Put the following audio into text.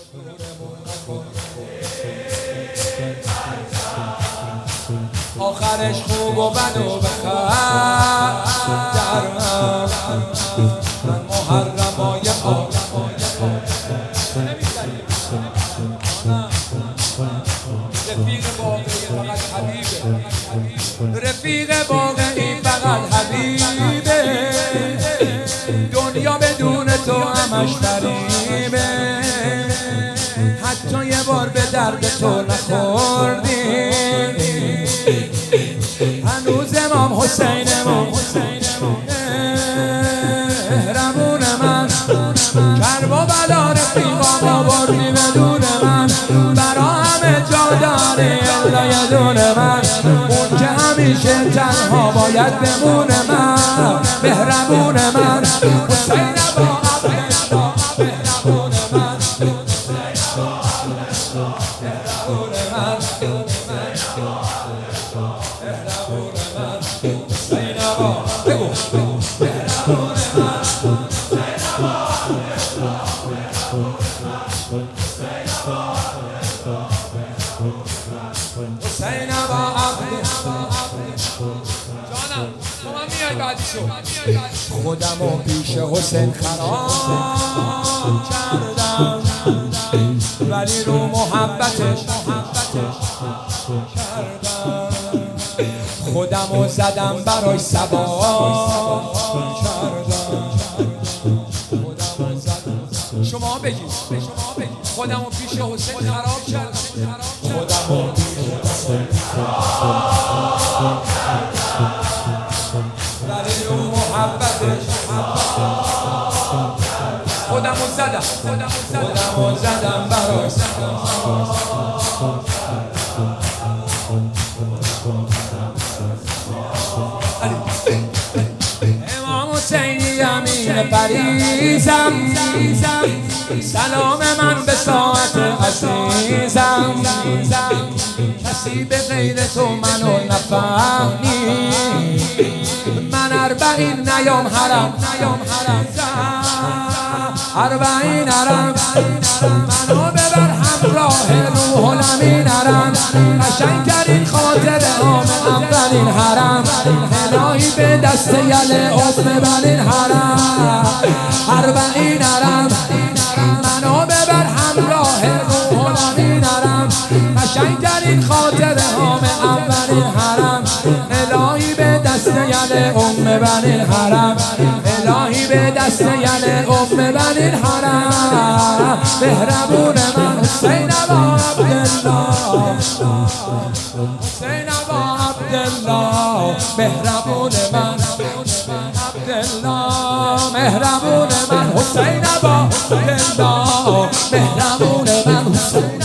آخرش خوب و بد و بخر در من محرمای رفیق واقعی فقط حبیبه، رفیق واقعی فقط حبیبه، دنیا بدون تو همش فریبه، حتی یه بار به درد تو نخوردی، هنوز امام حسین مهربون من، کرب و بلا رفیقام آوردی بدون من، برا همه جا داری الا یه دونه من، اون که همیشه تنها باید بمونه من، مهربون من حسین با عبدالله، مهربون من مهربون من حسین با بگو مهربون من حسین با عبدالله. جانم تو من میای بعدیشو، خودمو پیش حسین خراب کردم، ولی رو محبتش کردم، خودمو زدم براش سوار کردم، خودمو زدم. شما بگید خودمو پیش حسین خراب کردم، خودمو ولی رو محبتش خودمو زدم براش امام حسینی امین پریزم، سلام من به ساعت عزیزم، کسی به غیر تو منو نفهمی، من 40 نیام حرم 40 حرم، منو ببر همراه روح الامین حرم، قشنگترین خاطره هام اولین حرم، الهی به دست یل ام ببرین حرم 40 حرم، منو ببر همراه روح الامین حرم، قشنگترین خاطره هام اولین حرم، الهی به دست یل ام ببرین حرم، الهی به دست یل ام ببرین حرم، مهربون من حسین با عبدالله، حسین با عبدالله، مهربون من عبدالله، مهربون من حسین با عبدالله، مهربون من حسین